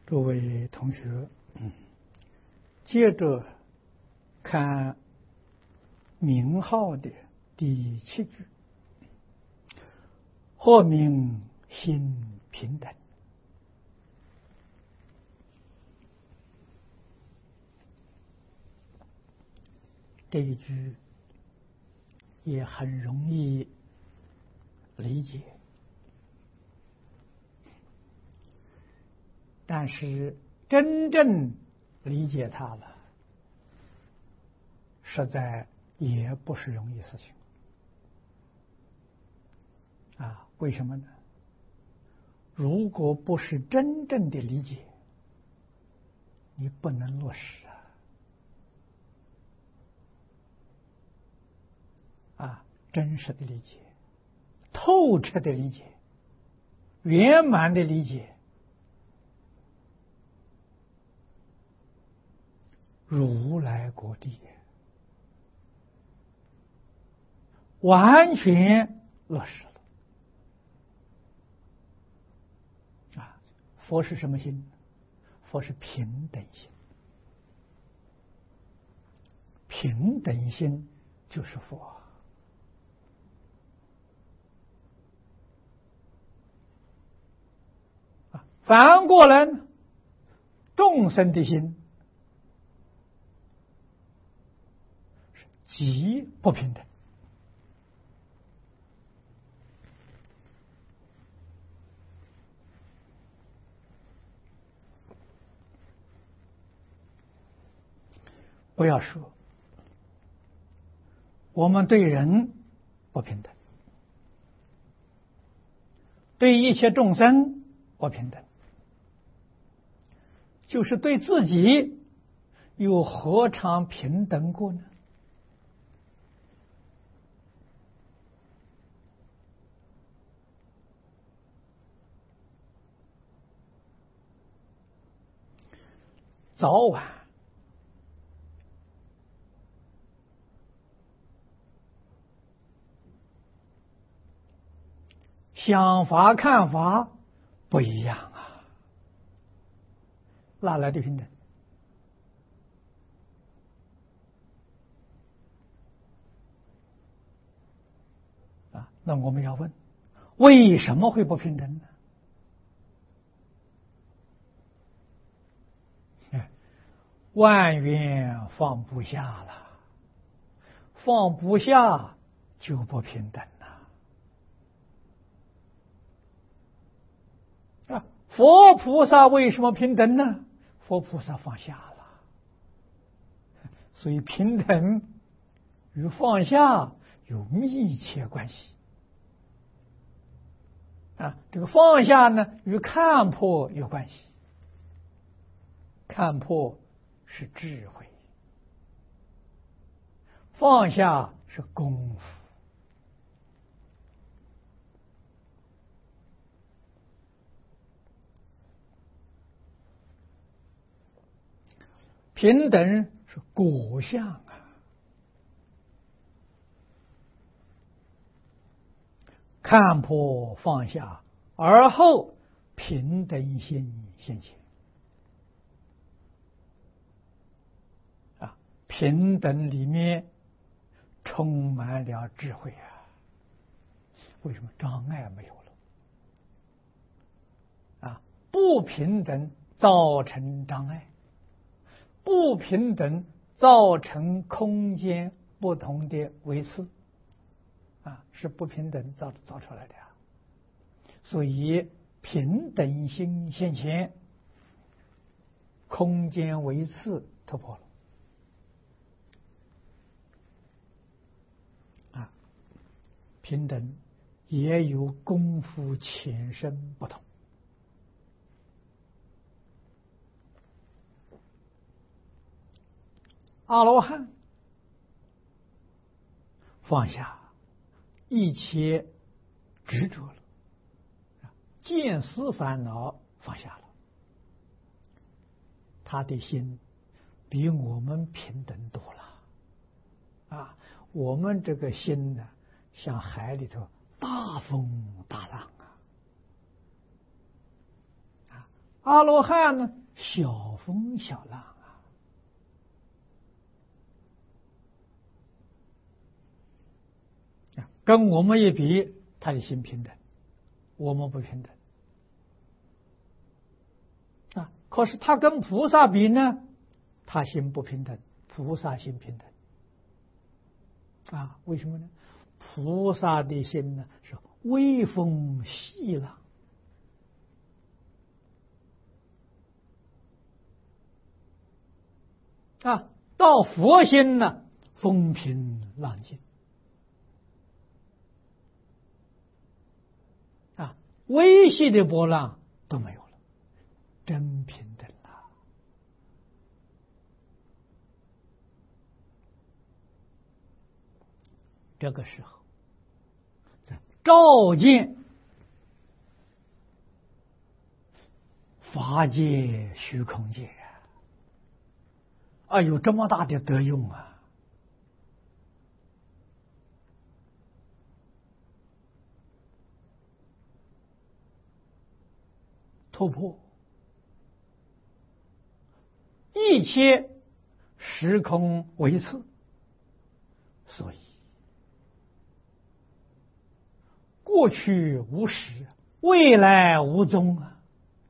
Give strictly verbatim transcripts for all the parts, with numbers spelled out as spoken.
各位同学，嗯，接着看名号的第七句，或名心平等。这一句也很容易理解，但是真正理解它了，实在也不是容易事情啊！为什么呢？如果不是真正的理解，你不能落实啊！啊，真实的理解、透彻的理解、圆满的理解，如来果地完全落实了啊！佛是什么心？佛是平等心，平等心就是佛啊！反过来呢，众生的心极不平等。不要说我们对人不平等，对一切众生不平等，就是对自己又何尝平等过呢？早晚想法看法不一样啊，哪来的平等啊？那我们要问，为什么会不平等呢？万缘放不下了，放不下就不平等了啊！佛菩萨为什么平等呢？佛菩萨放下了，所以平等与放下有密切关系啊！这个放下呢，与看破有关系，看破是智慧，放下是功夫。平等是果相啊，看破放下，而后平等心现前啊！平等里面充满了智慧啊！为什么障碍没有了啊？不平等造成障碍，不平等造成空间不同的维次啊，是不平等造造出来的啊。所以平等心现前，空间维次突破了啊。平等也有功夫浅深不同。阿罗汉放下一切执着了，见思烦恼放下了，他的心比我们平等多了啊！我们这个心呢，像海里头大风大浪啊！啊， 阿罗汉呢，小风小浪啊，跟我们一比，他的心平等，我们不平等啊。可是他跟菩萨比呢，他心不平等，菩萨心平等啊。为什么呢？菩萨的心呢是微风细浪啊，到佛心呢，风平浪静啊，微细的波浪都没有了，真平等了。这个时候，照见法界虚空界啊，有这么大的德用啊！突破一切时空为次，所以过去无始，未来无踪啊，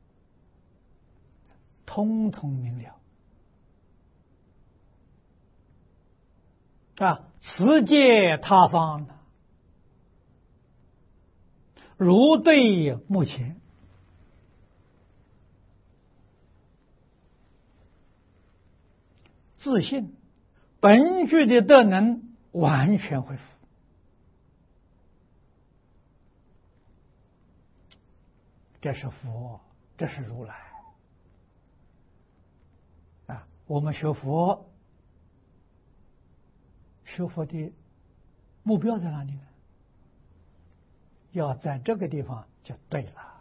通通明了啊！此界他方如对目前，自信本具的德能完全恢复。这是佛，这是如来啊！我们学佛，学佛的目标在哪里呢？要在这个地方就对了。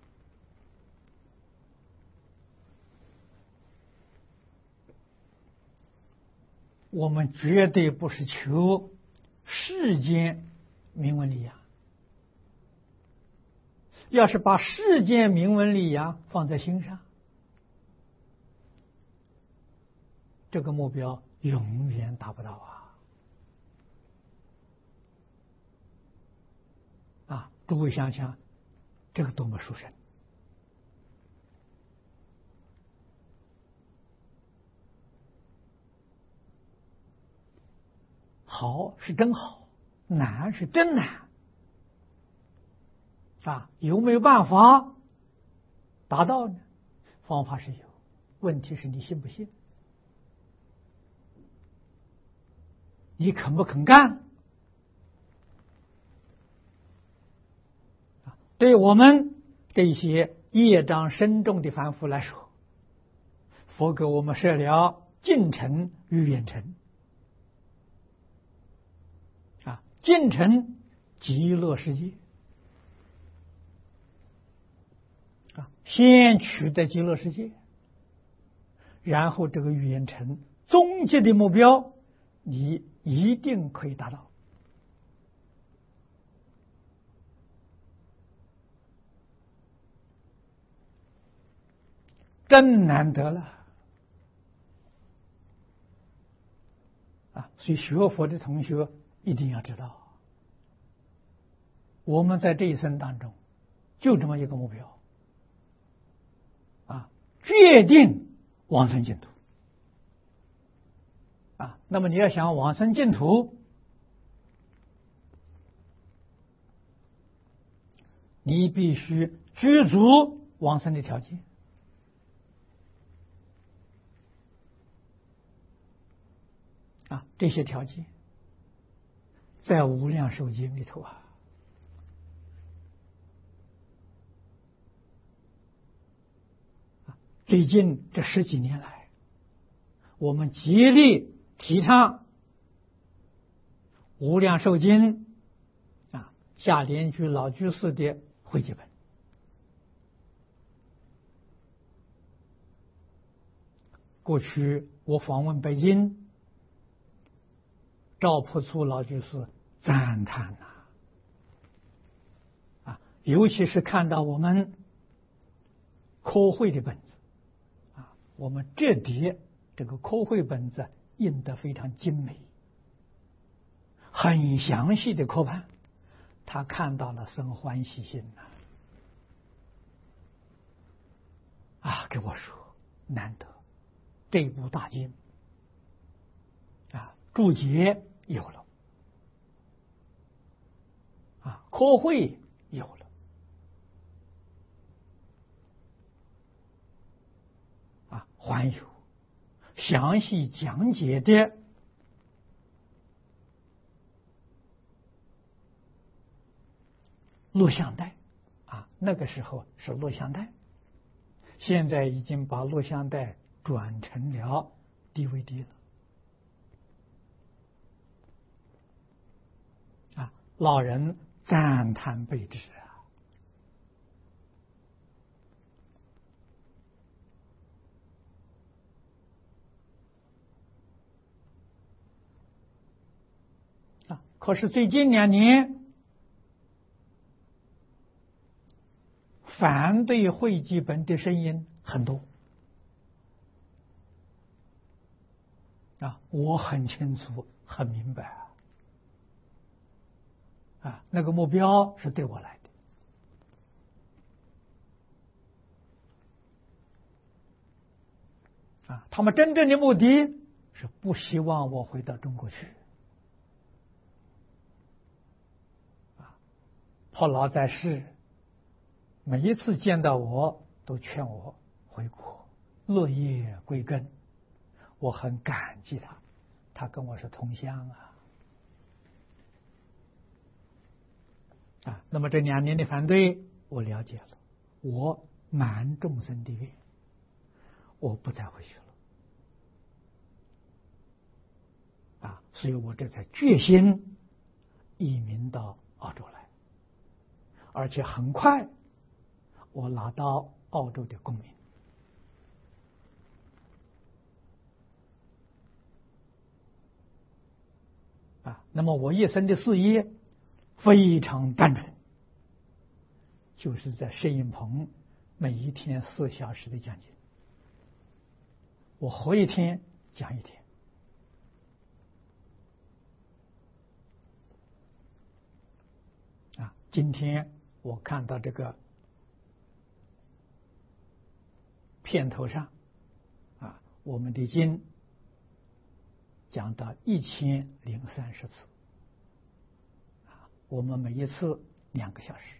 我们绝对不是求世间名闻利养，要是把世间名闻利养放在心上，这个目标永远达不到啊！啊，诸位想想，这个多么殊胜！好是真好，难是真难啊！有没有办法达到呢？方法是有，问题是你信不信？你肯不肯干？对我们这些业障深重的凡夫来说，佛给我们设了近尘与远尘啊，近尘极乐世界啊，先取得极乐世界，然后这个远尘终极的目标，你一定可以达到。真难得了啊！所以学佛的同学一定要知道，我们在这一生当中就这么一个目标啊，决定往生净土啊。那么你要想往生净土，你必须具足往生的条件。啊，这些条件在无量寿经里头啊，最近这十几年来，我们极力提倡无量寿经啊，下莲居老居士的汇集本。过去我访问北京，赵朴初老居士赞叹呐、啊，啊，尤其是看到我们科会的本子啊，我们折叠这个科会本子印得非常精美，很详细的科判，他看到了生欢喜心呐。啊，给我说难得这部大经啊，注解有了啊，科会有了啊，还有详细讲解的录像带啊，那个时候是录像带，现在已经把录像带转成了 D V D 了啊，老人赞叹备至啊！啊，可是最近两年反对会记本的声音很多啊，我很清楚很明白啊，啊，那个目标是对我来的啊，他们真正的目的是不希望我回到中国去啊。破老在世，每一次见到我都劝我回国落叶归根，我很感激他，他跟我是同乡啊啊。那么这两年的反对我了解了，我满众生的愿，我不再回去了啊，所以我这才决心移民到澳洲来，而且很快我拿到澳洲的公民啊。那么我一生的事业非常单纯，就是在摄影棚每一天四小时的讲解，我活一天讲一天啊。今天我看到这个片头上啊，我们的经讲到一千零三十次啊，我们每一次两个小时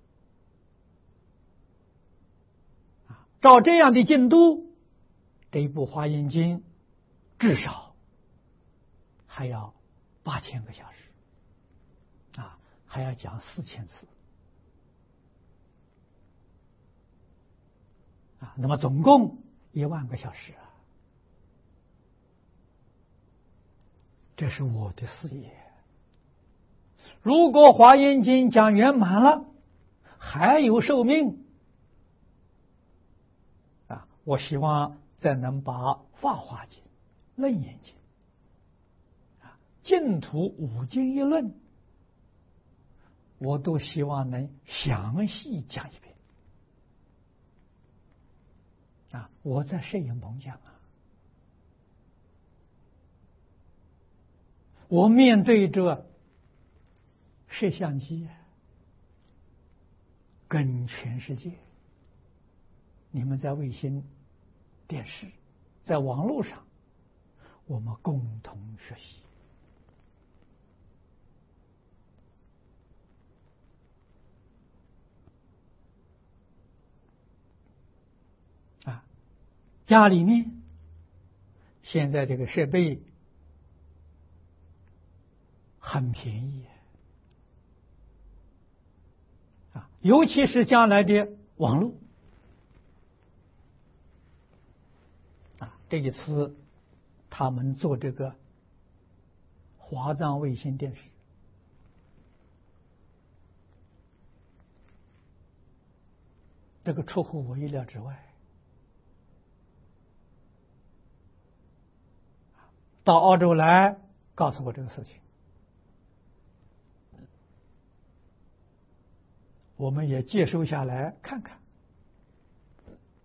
啊，照这样的进度，这一部华严经至少还要八千个小时啊，还要讲四千次啊，那么总共一万个小时啊，这是我的事业。如果华严经讲圆满了，还有寿命啊，我希望再能把法华经、楞严经啊、净土五经一论，我都希望能详细讲一遍啊。我在摄影棚讲啊，我面对着摄像机跟全世界，你们在卫星电视，在网络上，我们共同学习啊。家里面现在这个设备很便宜啊，尤其是将来的网络啊。这一次他们做这个华藏卫星电视，这个出乎我意料之外。到澳洲来告诉我这个事情，我们也接收下来看看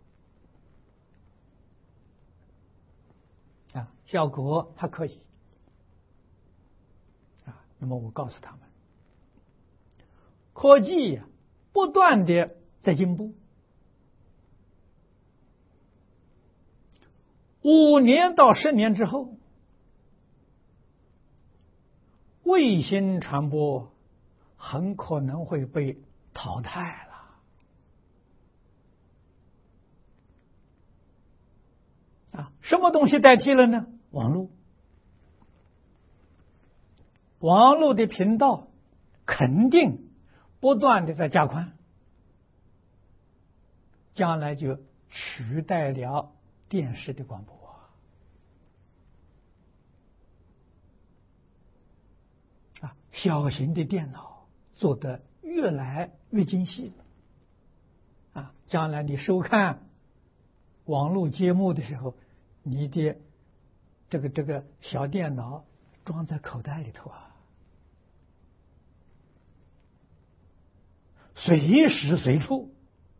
啊，效果还可以啊。那么我告诉他们，科技呀、啊，不断的在进步。五年到十年之后，卫星传播很可能会被淘汰了。啊，什么东西代替了呢？网络。网络的频道肯定不断的在加宽，将来就取代了电视的广播。啊，小型的电脑做得越来越精细了。啊，将来你收看网络节目的时候，你的这个这个小电脑装在口袋里头啊，随时随处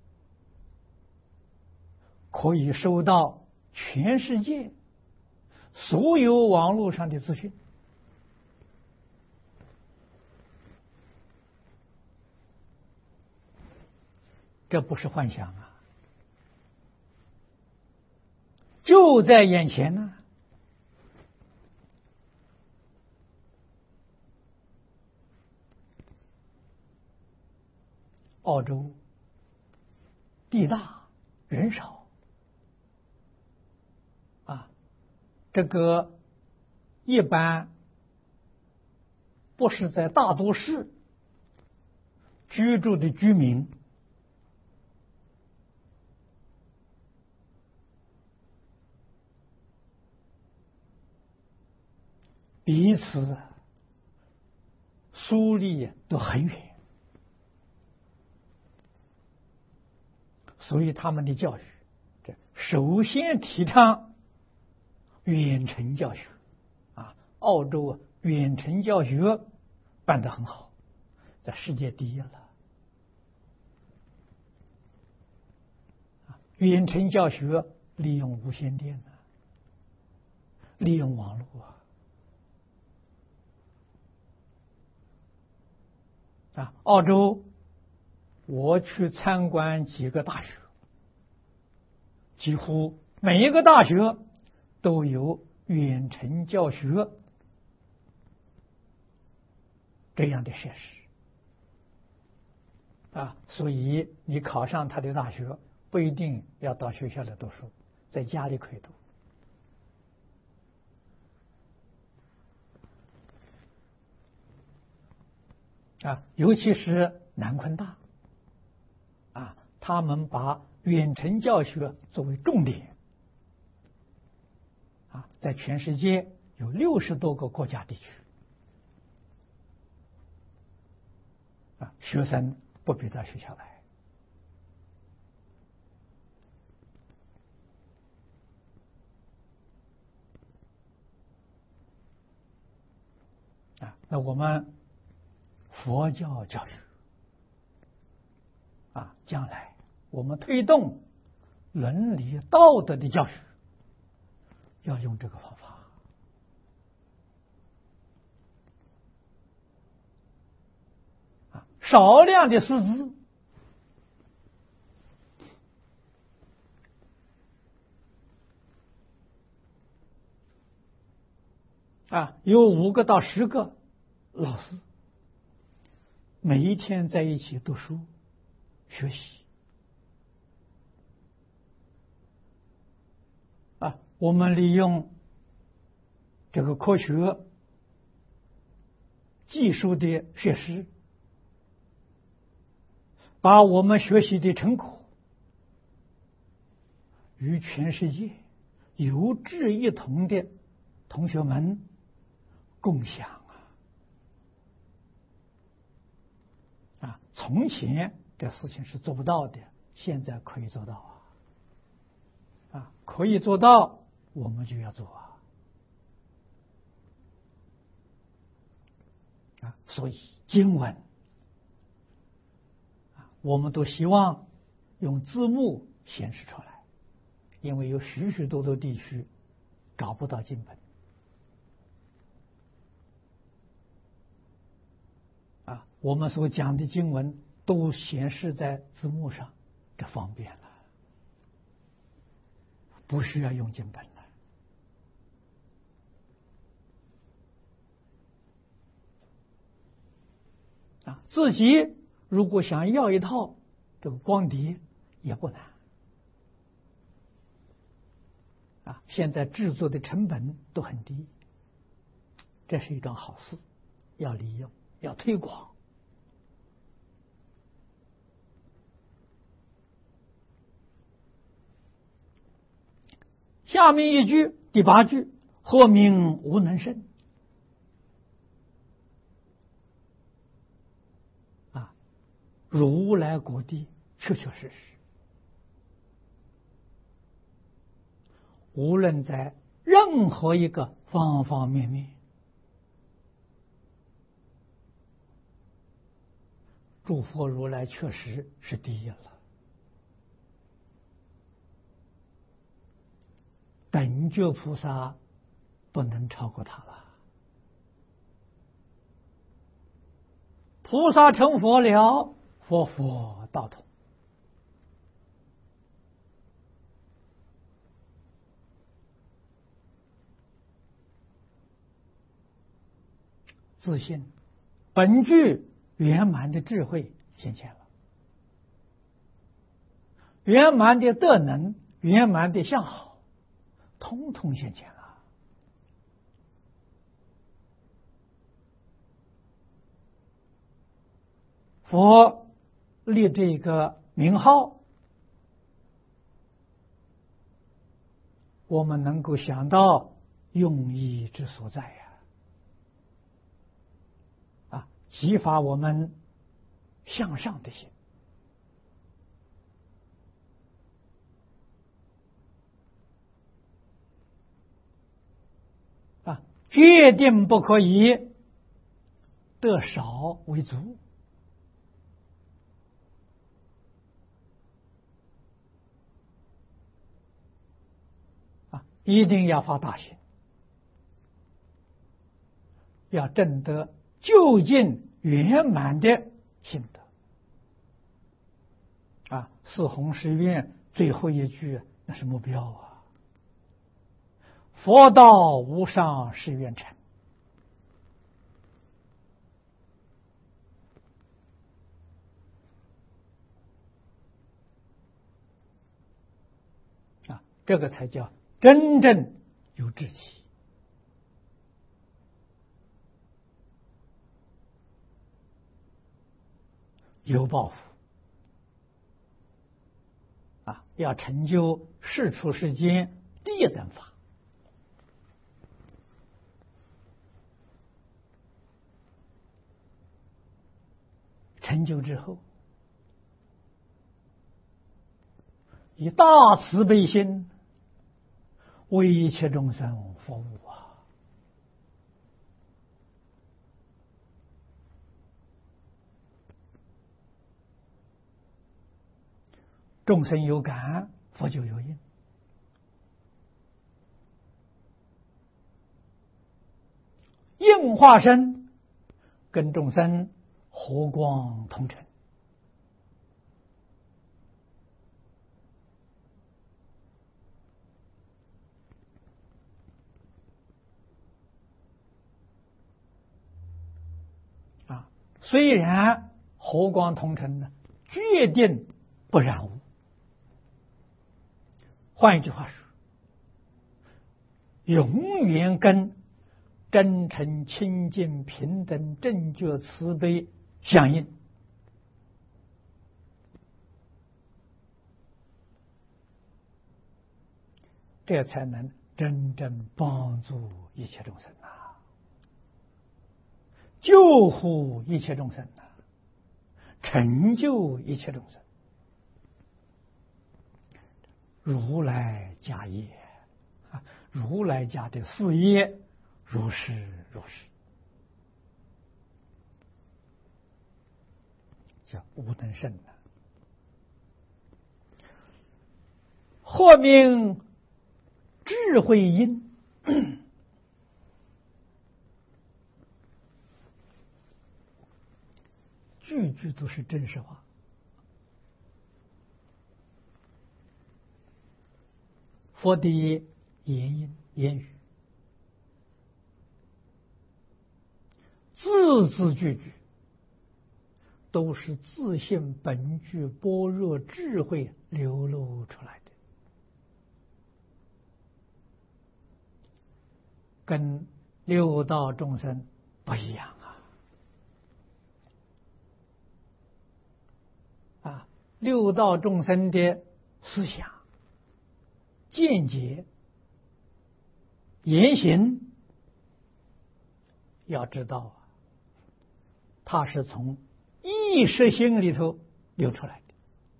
可以收到全世界所有网络上的资讯。这不是幻想啊，就在眼前呢。澳洲地大人少啊，这个一般不是在大都市居住的居民，彼此疏离都很远。所以他们的教育，这首先提倡远程教学啊。澳洲啊，远程教学办得很好，在世界第一了。远程教学利用无线电啊，利用网络啊。啊，澳洲我去参观几个大学，几乎每一个大学都有远程教学这样的设施啊，所以你考上他的大学不一定要到学校来读书，在家里可以读啊，尤其是南昆大啊，他们把远程教学作为重点啊，在全世界有六十多个国家地区啊，学生不必到学校来啊。那我们佛教教育啊，将来我们推动伦理道德的教育，要用这个方法啊。少量的师资啊，有五个到十个老师，每一天在一起读书学习啊。我们利用这个科学技术的设施，把我们学习的成果与全世界有志一同的同学们共享啊！啊，从前这事情是做不到的，现在可以做到啊！啊，可以做到，我们就要做啊！啊，所以经文啊，我们都希望用字幕显示出来，因为有许许多多地区找不到经本啊。我们所讲的经文都显示在字幕上，这方便了，不需要用经本了啊。自己如果想要一套这个光碟也不难啊，现在制作的成本都很低，这是一桩好事，要利用，要推广。下面一句第八句，或名无能胜啊，如来果地确确实实，无论在任何一个方方面面，诸佛如来确实是第一了，等觉菩萨不能超过他了。菩萨成佛了，佛佛道同。自信本具圆满的智慧显现了，圆满的德能，圆满的相好，通通显现了。佛立这个名号，我们能够想到用意之所在呀、啊，啊，激发我们向上的心。啊，决定不可以得少为足。啊，一定要发大心，要证得究竟圆满的心得。啊，四弘誓愿最后一句那是目标啊。佛道无上誓愿成。啊，这个才叫真正有志气。有抱负啊，要成就世出世间第一等法。成就之后，以大慈悲心为一切众生服务啊！众生有感，佛就有应。应化身跟众生和光同尘。啊，虽然和光同尘呢，决定不染污。换一句话说，永远跟真诚、清净、平等、正觉、慈悲相应。这才能真正帮助一切众生啊，救护一切众生啊，成就一切众生。如来家业啊，如来家的事业如是如是，叫无能胜啊。或名智慧因句句都是真实话。佛的言音言语，字字句句都是自性本具般若智慧流露出来的，跟六道众生不一样啊！啊，六道众生的思想、见解、言行，要知道啊，它是从意识心里头流出来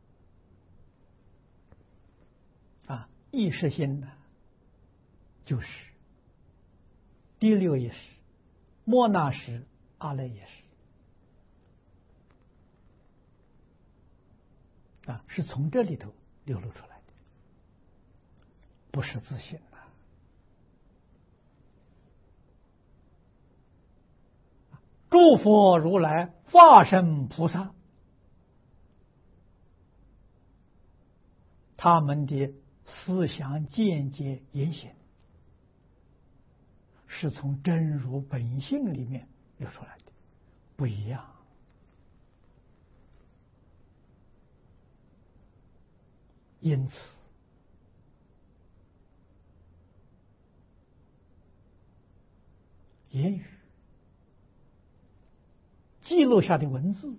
的啊。意识心呢，就是第六意识、末那识、阿赖耶识啊，是从这里头流露出来的，不是自信的。诸佛如来、化身菩萨，他们的思想见解言行，是从真如本性里面流出来的，不一样。因此，言语记录下的文字，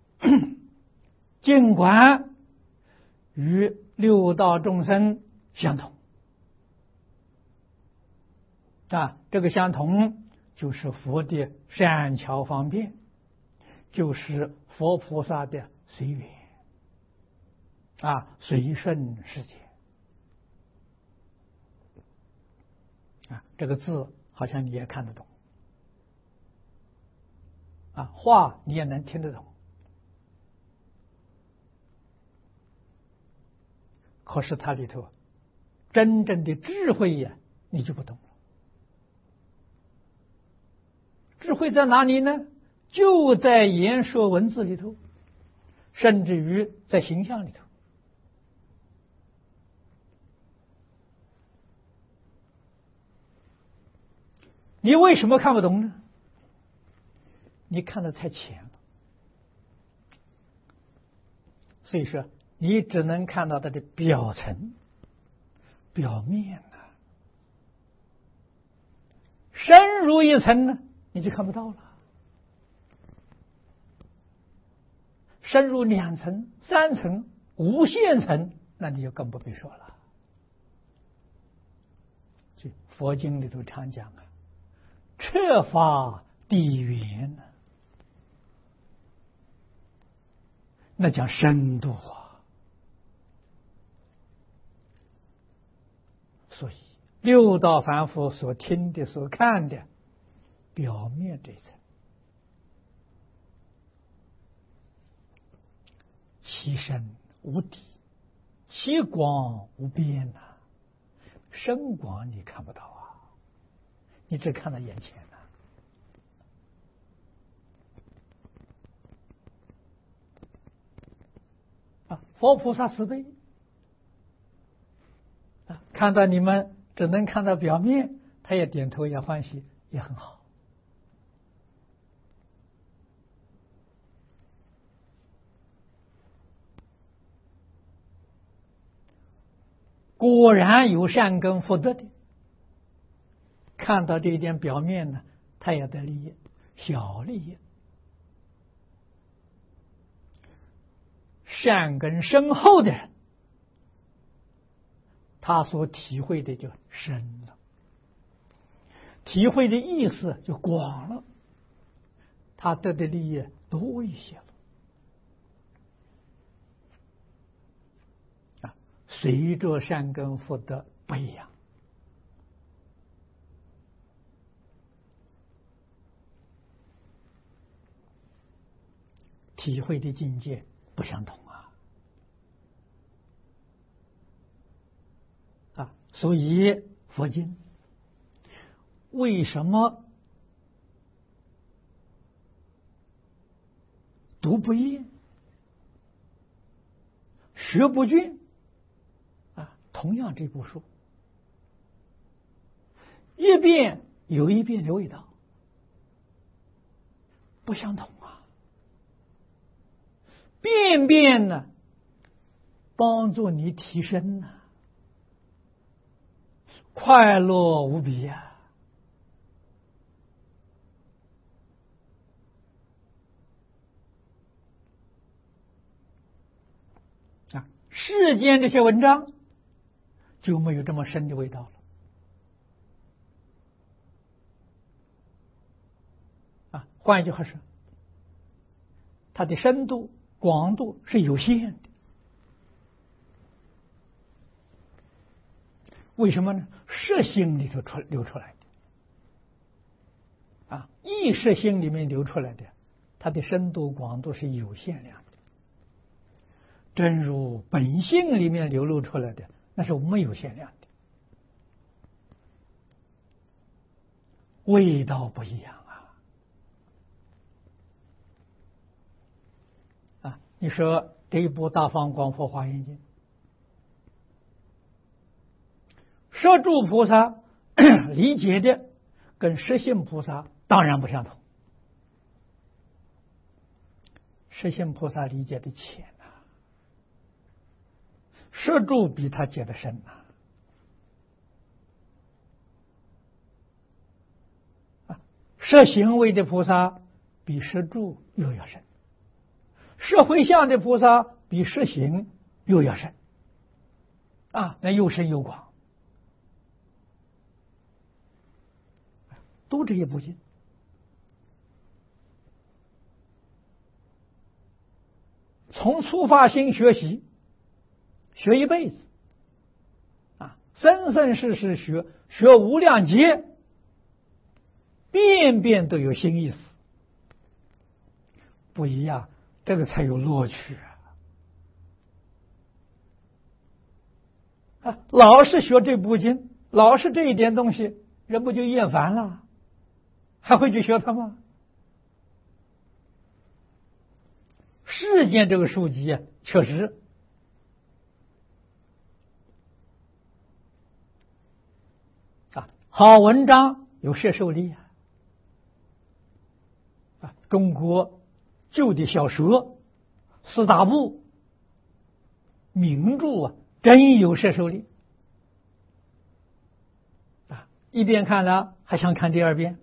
尽管与六道众生相同啊，这个相同就是佛的善巧方便，就是佛菩萨的随缘啊，随顺世界啊，这个字好像你也看得懂啊，话你也能听得懂，可是它里头真正的智慧呀，你就不懂了。智慧在哪里呢？就在言说文字里头，甚至于在形象里头。你为什么看不懂呢？你看得太浅了，所以说你只能看到它的表层、表面啊，深入一层呢，你就看不到了。深入两层、三层、无限层，那你就更不必说了。所以佛经里头常讲啊，彻法地缘呢，那叫深度啊。所以六道凡夫所听的、所看的，表面这一层，其深无底，其广无边呐、啊，深广你看不到啊，你只看到眼前呐、啊。啊，佛菩萨慈悲啊，看到你们只能看到表面，他也点头也欢喜，也很好。果然有善根福德的，看到这一点表面呢，他也得利益，小利益。善根深厚的人，他所体会的就深了，体会的意思就广了，他得的利益多一些了。啊，随着善根福德不一样，体会的境界不相同啊！啊，所以佛经为什么读不厌，学不倦啊？同样这部书，一遍有一遍的味道，不相同啊。遍遍呢，帮助你提升呢、啊，快乐无比呀、啊！啊，世间这些文章就没有这么深的味道了。啊，换一句话说，它的深度、广度是有限的。为什么呢？识心里头出流出来的啊，意识心里面流出来的，它的深度、广度是有限量的。正如本性里面流露出来的，那是没有限量的，味道不一样啊！啊，你说这一部《大方广佛华严经》，摄诸菩萨理解的跟实性菩萨当然不相同，实性菩萨理解的浅呐、啊，摄诸比他解的深呐、啊，摄行为的菩萨比摄诸又要深，摄回向的菩萨比摄行又要深啊，那又深又广。都这一部经，从初发心学习，学一辈子啊，生生世世学，学无量劫，遍遍都有新意思，不一样，这个才有乐趣啊！啊，老是学这部经，老是这一点东西，人不就厌烦了？还会去学它吗？世间这个书籍啊，确实啊，好文章有摄受力啊！啊，中国旧的小说、四大部、名著啊，真有摄受力啊！一遍看了还想看第二遍。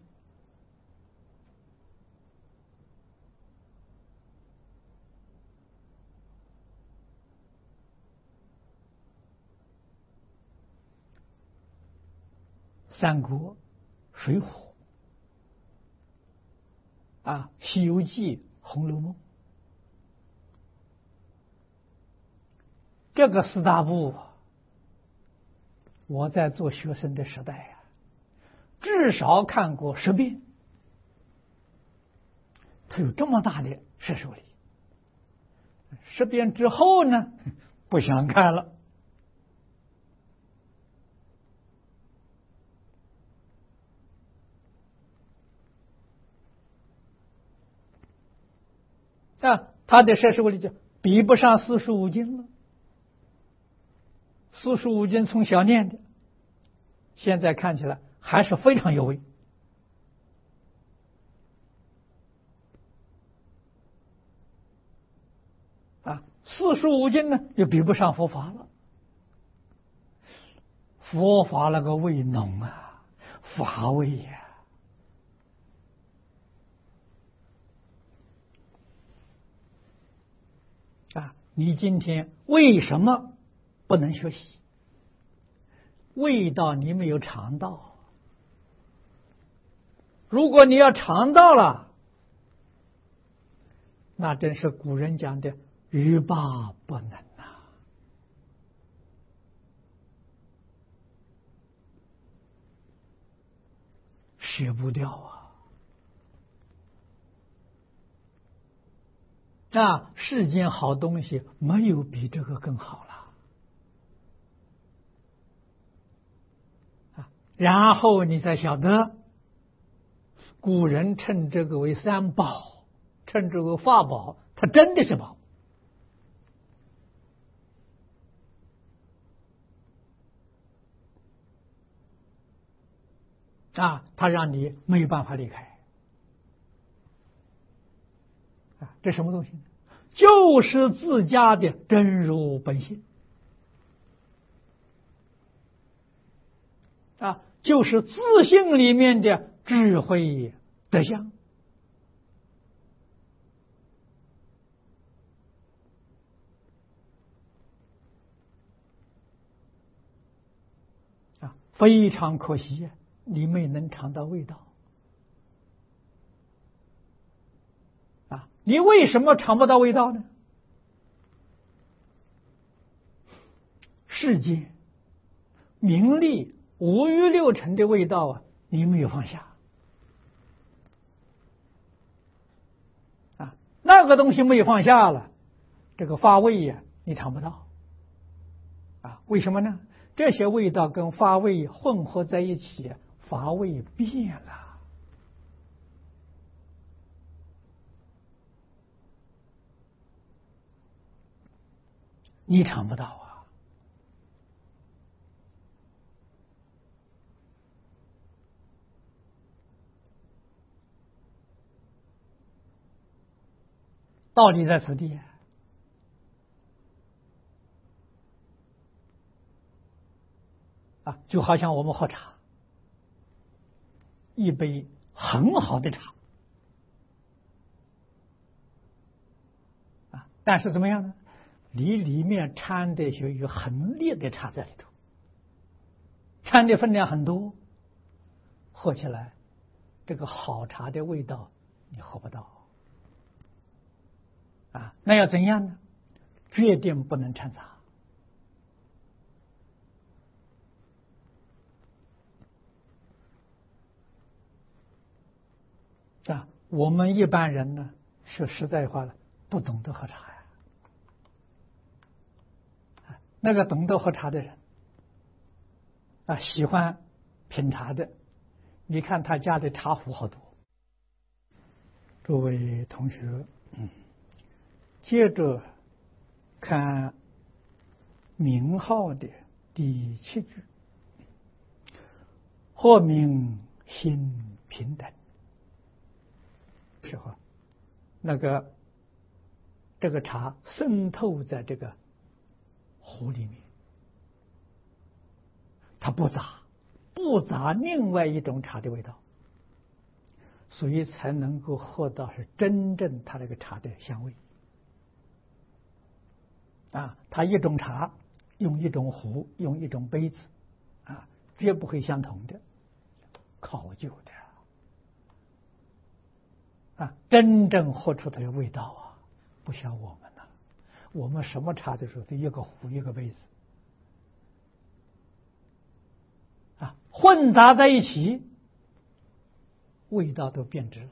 三国、水浒啊，西游记、红楼梦，这个四大部，我在做学生的时代呀、啊，至少看过十遍，它有这么大的摄受力。十遍之后呢，不想看了。啊，他的摄受力就比不上四书五经了。四书五经从小念的，现在看起来还是非常有味。啊，四书五经呢，又比不上佛法了。佛法那个味浓啊，法味呀、啊。啊，你今天为什么不能学习？味道你没有尝到。如果你要尝到了，那真是古人讲的欲罢不能啊！舍不掉啊！啊，世间好东西没有比这个更好了。啊， 然后你才晓得，古人称这个为三宝，称之为法宝，它真的是宝啊，它让你没有办法离开啊，这什么东西呢？就是自家的真如本性啊，就是自性里面的智慧德相啊，非常可惜呀，你没能尝到味道啊！你为什么尝不到味道呢？世间名利五欲六尘的味道啊，你没有放下啊，那个东西没有放下了，这个法味呀、啊，你尝不到啊？为什么呢？这些味道跟法味混合在一起，法味变了，你尝不到啊。道理在此地啊，就好像我们喝茶，一杯很好的茶啊，但是怎么样呢？你里面掺的有有很烈的茶在里头，掺的分量很多，喝起来这个好茶的味道你喝不到啊。那要怎样呢？决定不能掺杂啊。我们一般人呢，说实在话了，不懂得喝茶呀。那个懂得喝茶的人啊，喜欢品茶的，你看他家的茶壶好多。各位同学，嗯，接着看名号的第七句，或名心平等。时候，那个这个茶渗透在这个壶里面，它不杂，不杂另外一种茶的味道，所以才能够喝到是真正它这个茶的香味啊。它一种茶用一种壶，用一种杯子啊，绝不会相同的，考究的啊，真正喝出它的味道啊，不像我们了。我们什么茶的时候都一个壶一个杯子啊，混杂在一起，味道都变质了。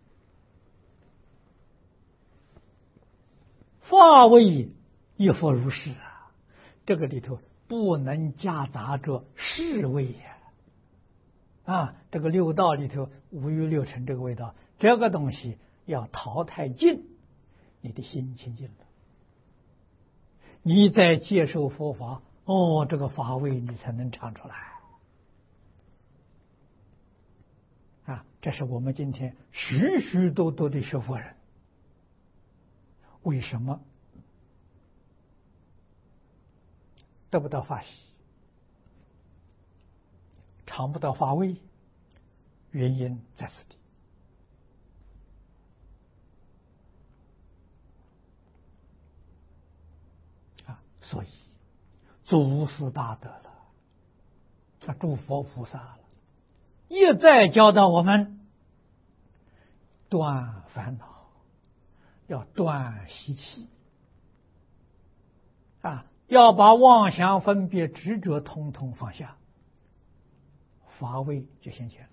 法味亦复如是啊，这个里头不能夹杂着世味呀啊！这个六道里头五欲六尘这个味道，这个东西要淘汰尽，你的心清净了，你再接受佛法，哦，这个法味你才能尝出来啊！这是我们今天许许多多的学佛人，为什么得不到法喜，尝不到法味？原因在此地啊！所以祖师大德了，他诸佛菩萨了，一再教导我们断烦恼，要断习气啊，要把妄想分别执着统统放下，法味就现前了。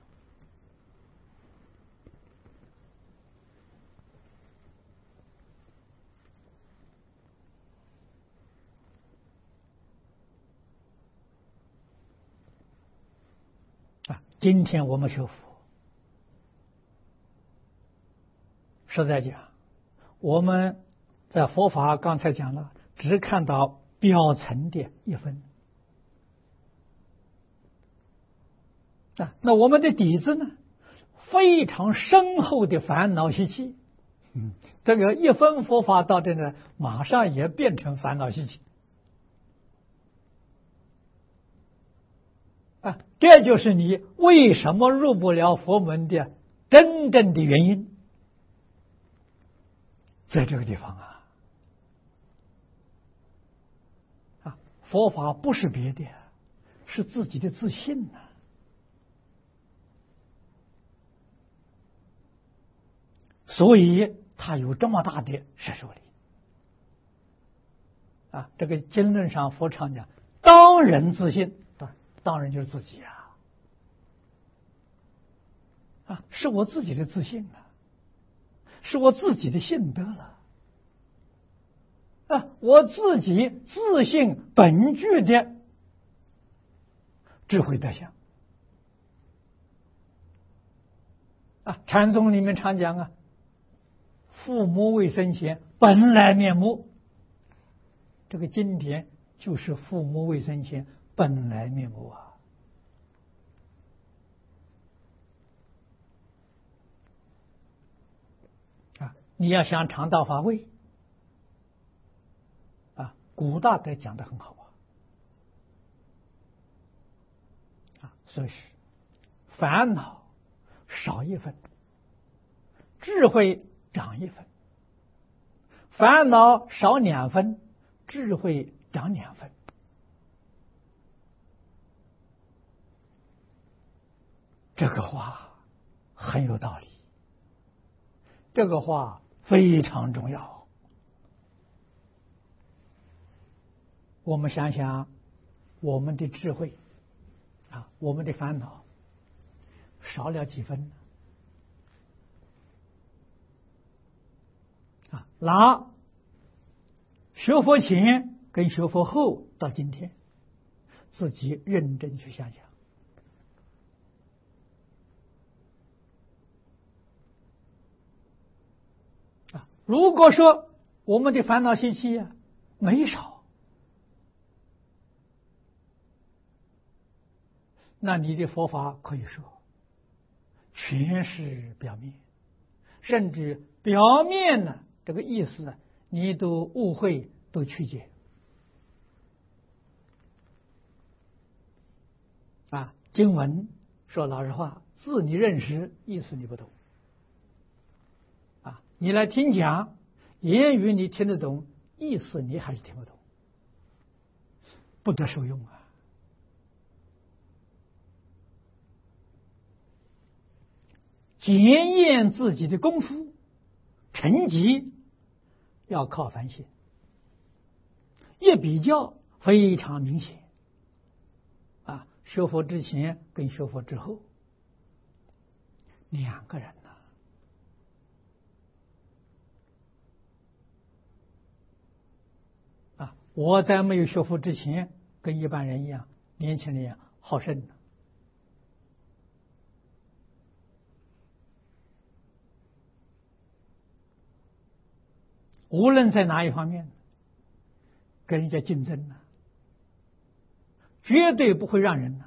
今天我们学佛，实在讲，我们在佛法刚才讲了，只看到表层的一分啊，那我们的底子呢，非常深厚的烦恼习气。嗯，这个一分佛法到这呢，马上也变成烦恼习气啊，这就是你为什么入不了佛门的真正的原因，在这个地方啊啊，佛法不是别的，是自己的自信呐、啊。所以他有这么大的摄受力啊！这个经论上佛常讲，当人自信，当然就是自己啊，啊，是我自己的自信啊，是我自己的信德了啊，我自己自信本具的智慧德相啊。禅宗里面常讲啊，父母未生前，本来面目。这个经典就是父母未生前本来面目啊！啊，你要想尝到法味啊，古大德讲的很好啊！啊，所以是烦恼少一分，智慧长一分；烦恼少两分，智慧长两分。这个话很有道理，这个话非常重要。我们想想，我们的智慧啊，我们的烦恼少了几分呢？啊，拿学佛前跟学佛后到今天，自己认真去想想。啊，如果说我们的烦恼习气啊没少，那你的佛法可以说全是表面，甚至表面呢这个意思你都误会，都曲解啊。经文说老实话，字你认识，意思你不懂啊。你来听讲，言语你听得懂，意思你还是听不懂，不得受用啊。检验自己的功夫成绩，要靠反省，一比较非常明显啊。学佛之前跟学佛之后两个人呢、啊，啊，我在没有学佛之前跟一般人一样，年轻人一样好胜呢。无论在哪一方面，跟人家竞争呢，绝对不会让人呢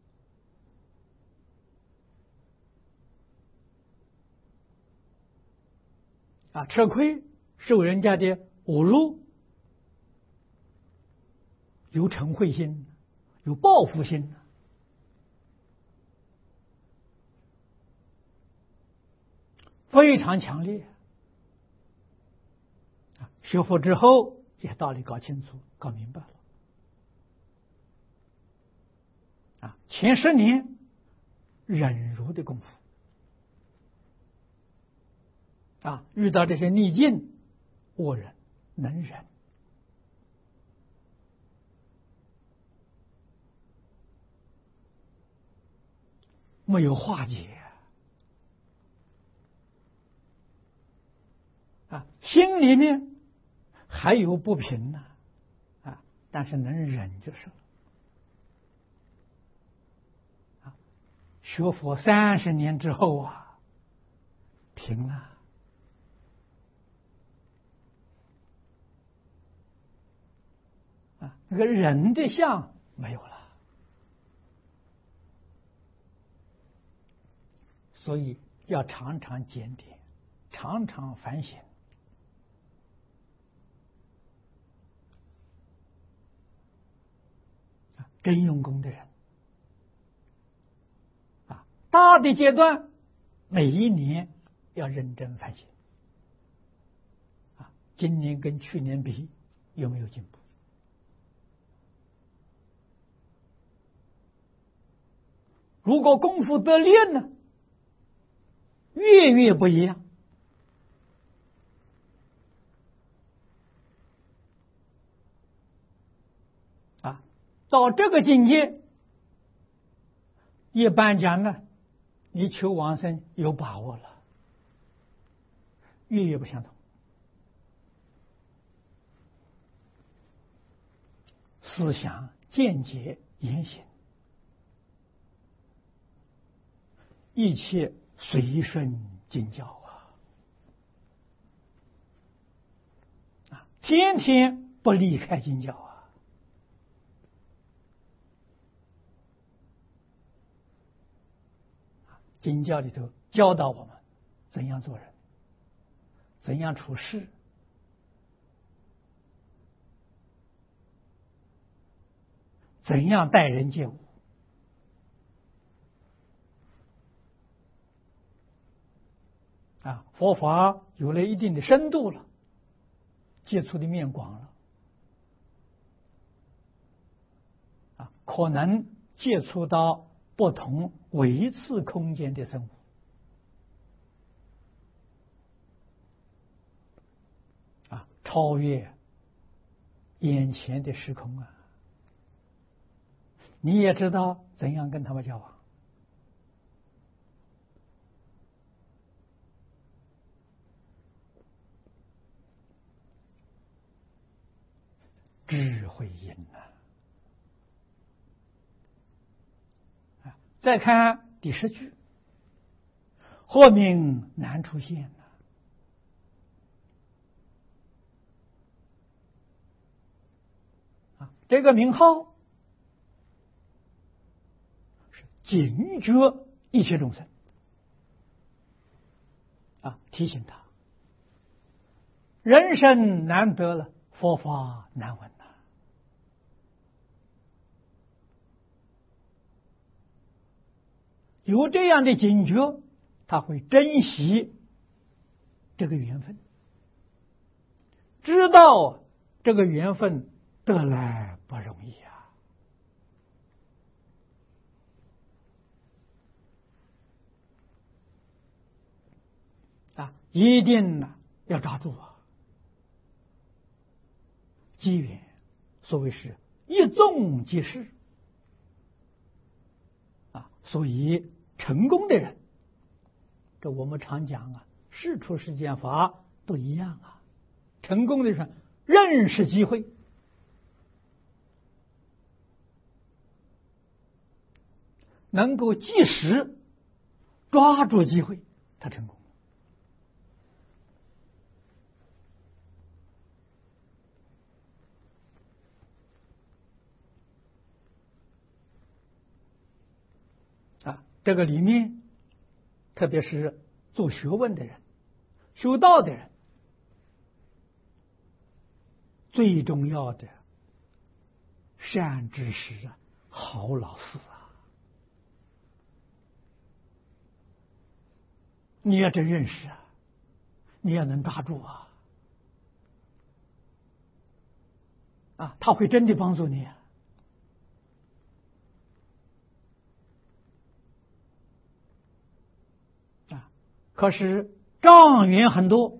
啊吃亏，受人家的侮辱，有嗔恚心，有报复心，非常强烈。学佛之后，这些道理搞清楚、搞明白了啊！前十年忍辱的功夫啊，遇到这些逆境，我忍能忍，没有化解啊，心里面还有不平呢啊，但是能忍就是了啊。 学佛三十年之后啊，停了。啊，那个人的相没有了。所以要常常检点，常常反省。真用功的人啊，大的阶段每一年要认真反省啊，今年跟去年比有没有进步？如果功夫得练呢，月月不一样啊。到这个境界，一般讲呢，你求往生有把握了，月月不相同。思想、见解、言行，一切随顺经教啊！啊，天天不离开经教啊！经教里头教导我们怎样做人，怎样处事，怎样待人接物。啊，佛法有了一定的深度了，接触的面广了，啊，可能接触到不同维次空间的生物，啊，超越眼前的时空啊！你也知道怎样跟他们交往。智慧因呐、啊！再看第十句，祸命难出现呐、啊！这个名号是警觉一切众生啊，提醒他，人生难得了，佛法难闻。有这样的警觉，他会珍惜这个缘分，知道这个缘分得来不容易啊！啊，一定呢要抓住啊！机缘，所谓是一纵即逝啊，所以成功的人，这我们常讲啊，事出世间法都一样啊。成功的人认识机会，能够及时抓住机会，他成功。啊，这个里面，特别是做学问的人、修道的人，最重要的善知识啊，好老师啊，你要真认识啊，你要能抓住啊，啊，他会真的帮助你啊。可是障缘很多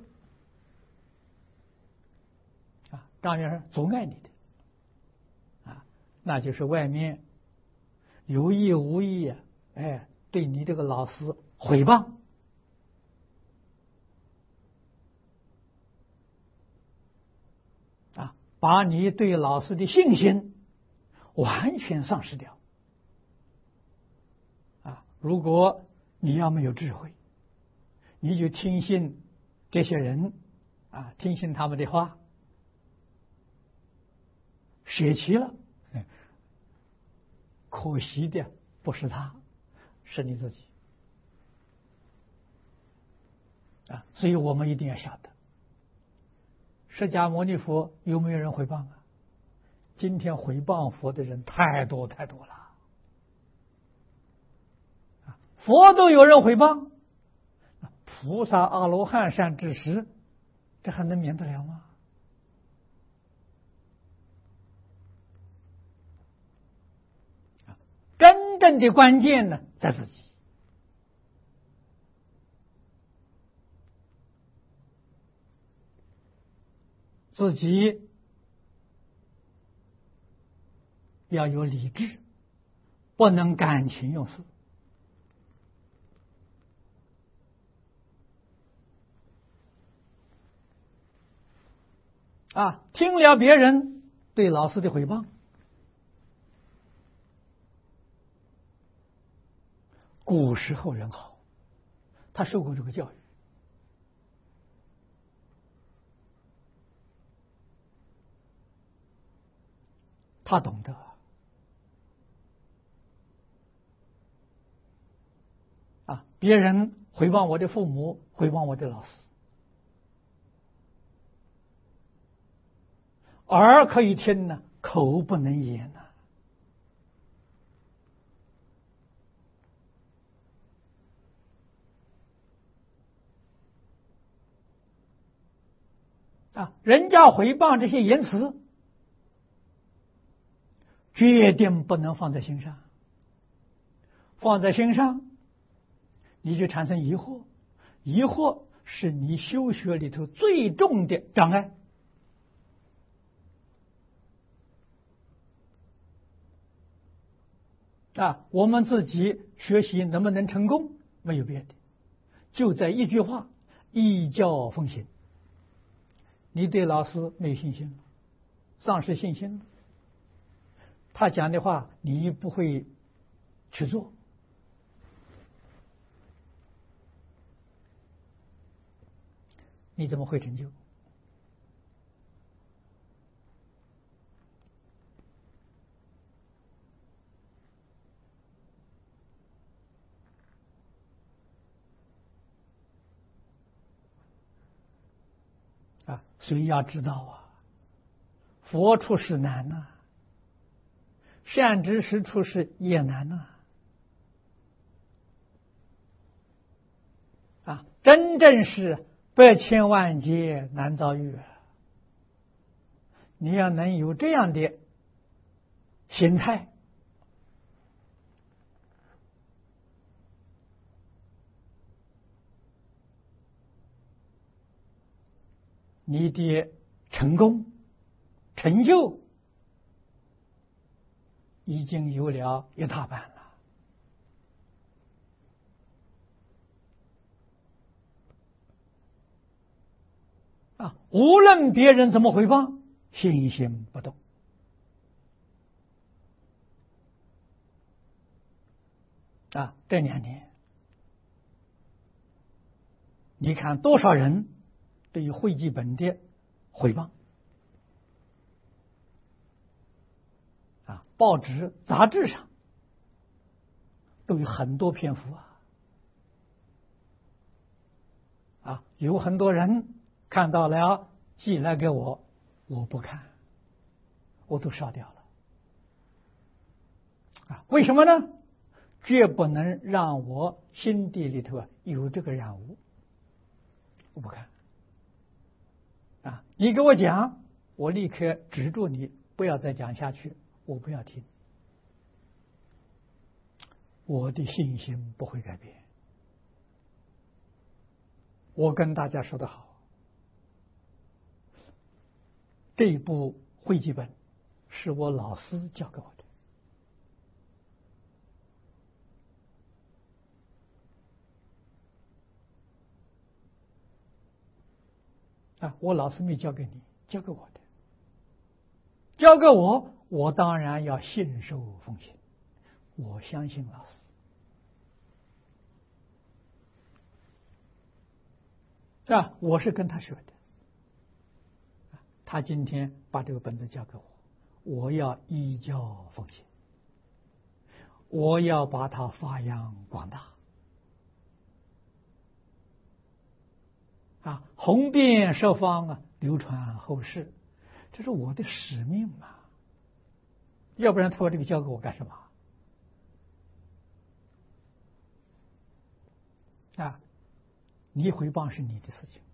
啊，障缘是阻碍你的啊，那就是外面有意无意啊，哎，对你这个老师诽谤啊，把你对老师的信心完全丧失掉啊， 如果你要没有智慧，你就听信这些人啊，听信他们的话，舍弃了，可惜的不是他，是你自己啊！所以我们一定要晓得，释迦牟尼佛有没有人诽谤啊？今天诽谤佛的人太多太多了，佛都有人诽谤，菩萨、阿罗汉、善知识，这还能免得了吗？真正的关键呢，在自己。自己要有理智，不能感情用事。啊，听了别人对老师的诽谤，古时候人好，他受过这个教育，他懂得啊，别人诽谤我的父母，诽谤我的老师，耳可以听呢，口不能言呢。啊，人家诽谤这些言辞，决定不能放在心上，放在心上，你就产生疑惑，疑惑是你修学里头最重的障碍。啊，我们自己学习能不能成功，没有别的，就在一句话：依教奉行。你对老师没有信心了，丧失信心了，他讲的话你不会去做，你怎么会成就？啊，所以要知道啊，佛出世难呐、啊，善知识出世也难呐、啊。啊，真正是百千万劫难遭遇啊！你要能有这样的心态，你的成功成就已经有了一大半了。啊，无论别人怎么回谤，信心不动。啊，这两年，你看多少人对于汇集本的回谤啊，报纸、杂志上都有很多篇幅啊，啊，有很多人看到了寄来给我，我不看，我都烧掉了啊，为什么呢？绝不能让我心底里头有这个染污，我不看啊！你给我讲，我立刻止住你，不要再讲下去，我不要听，我的信心不会改变。我跟大家说的好，这一部汇集本是我老师教给我的。啊，我老师没教给你，教给我的，教给我，我当然要信受奉行。我相信老师， 啊，我是跟他学的。他今天把这个本子交给我，我要依教奉行，我要把它发扬光大啊，红遍十方啊，流传后世，这是我的使命啊！要不然他把这个交给我干什么啊？你诽谤是你的事情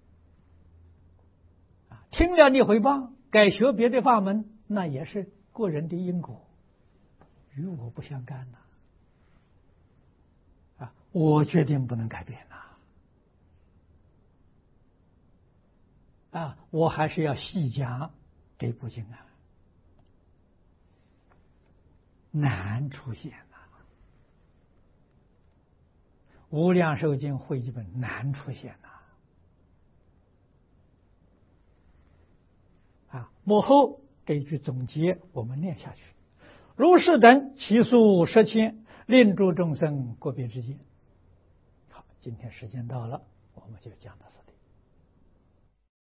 啊，听了你诽谤，改学别的法门，那也是个人的因果，与我不相干呐啊！我决定不能改变呐啊！我还是要细讲这部经啊，难出现呐！无量寿经汇集本难出现呐！啊，幕后这一句总结我们念下去：如是等其数十千，令诸众生个别之见。好，今天时间到了，我们就讲到这。